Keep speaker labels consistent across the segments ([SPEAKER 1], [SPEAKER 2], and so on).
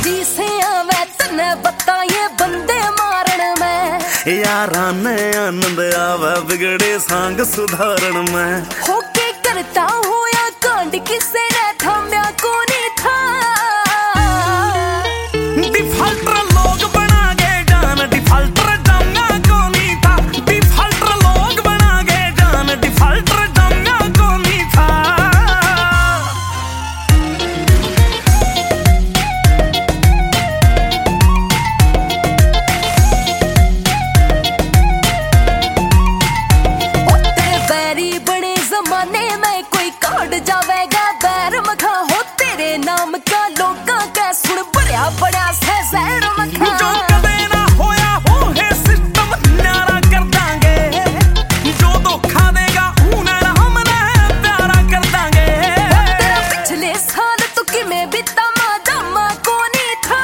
[SPEAKER 1] जी से आवे तने बता ये बंदे मारण में,
[SPEAKER 2] यारा ने आनंद आवे बिगड़े सांग सुधारण में।
[SPEAKER 1] होके करता हूँ या कांड किसे ने थाम्या को नहीं था।
[SPEAKER 2] डिफॉल्टर लोग बना गए जान, डिफॉल्टर जमना को नहीं था। डिफॉल्टर लोग बना गए जान, डिफॉल्टर जमना को नहीं था।
[SPEAKER 1] बड़े जमाने में कोई काट जावेगा बैर मखा हो तेरे नाम का लोगा का सुन बड़ा बड़ा से जहर मखा।
[SPEAKER 2] जो कदे ना होया हो है सिस्टम न्यारा कर दांगे, जो धोखा देगा उन्हें हम प्यारा कर दांगे।
[SPEAKER 1] तेरा पिछले साल तो किमें बीता मादामा को नहीं था।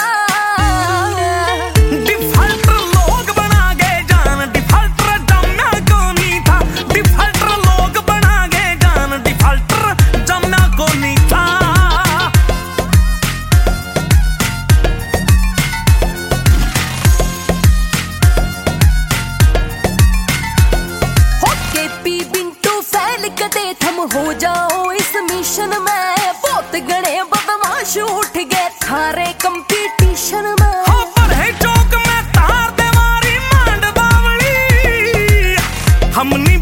[SPEAKER 2] डिफॉल्टर लोग बना गए जान, डिफॉल्टर जमना को नहीं था। डिफॉल्टर लोग बना गए जान, डिफॉल्टर जमना को नहीं था।
[SPEAKER 1] होके पी बिंटू फैल कदे थम हो जाओ इस मिशन में, बहुत गणे बदमाश उठ गए थारे कंपटीशन में।
[SPEAKER 2] हाँ पर है चौक में तार दे मारी मांड बावली, हमनी